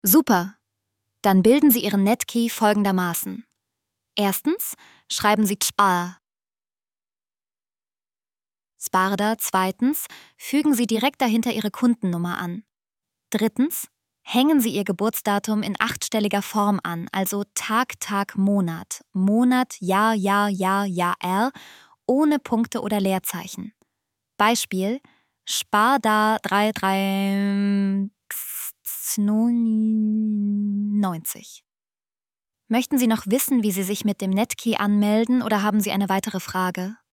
Super! Dann bilden Sie Ihren Netkey folgendermaßen. Erstens schreiben Sie Sparda. Zweitens fügen Sie direkt dahinter Ihre Kundennummer an. Drittens hängen Sie Ihr Geburtsdatum in 8-stelliger Form an, also Tag, Tag, Monat, Monat, Jahr, Jahr, Jahr, Jahr, ohne Punkte oder Leerzeichen. Beispiel: Sparda 3390. Möchten Sie noch wissen, wie Sie sich mit dem Netkey anmelden, oder haben Sie eine weitere Frage?